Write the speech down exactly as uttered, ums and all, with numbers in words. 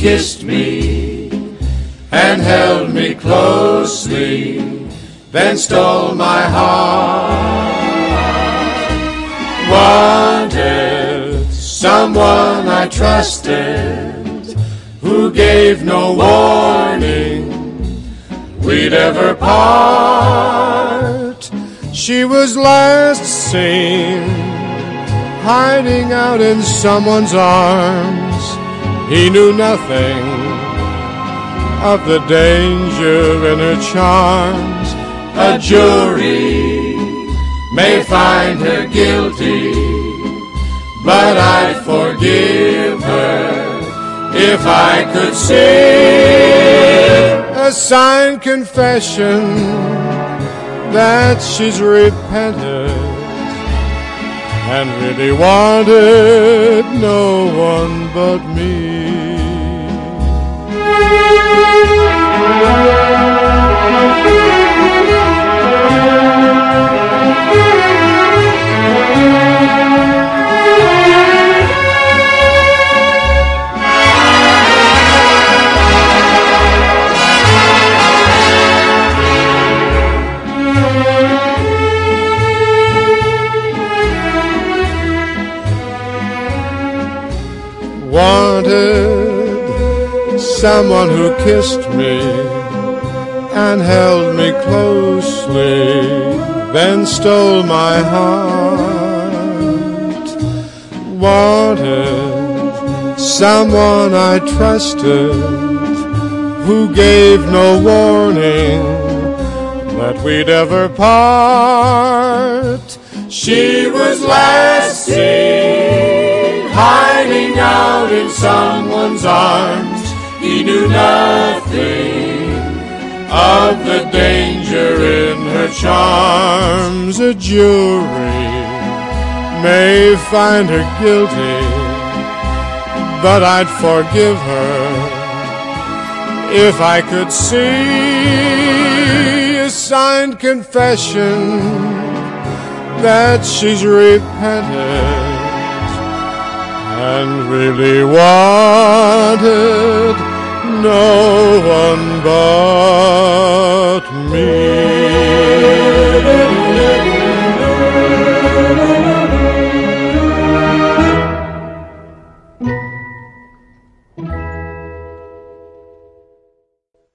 kissed me and held me closely, then stole my heart. Wanted someone I trusted, who gave no warning we'd ever part. She was last seen hiding out in someone's arms. He knew nothing of the danger in her charms. A jury may find her guilty, but I'd forgive her if I could see a signed confession that she's repented and really wanted no one but me. Wanted someone who kissed me and held me closely, then stole my heart. Wanted someone I trusted, who gave no warning that we'd ever part. She was last seen hiding out in someone's arms. He knew nothing of the danger in her charms. A jury may find her guilty, but I'd forgive her if I could see a signed confession that she's repented and really wanted no one but me.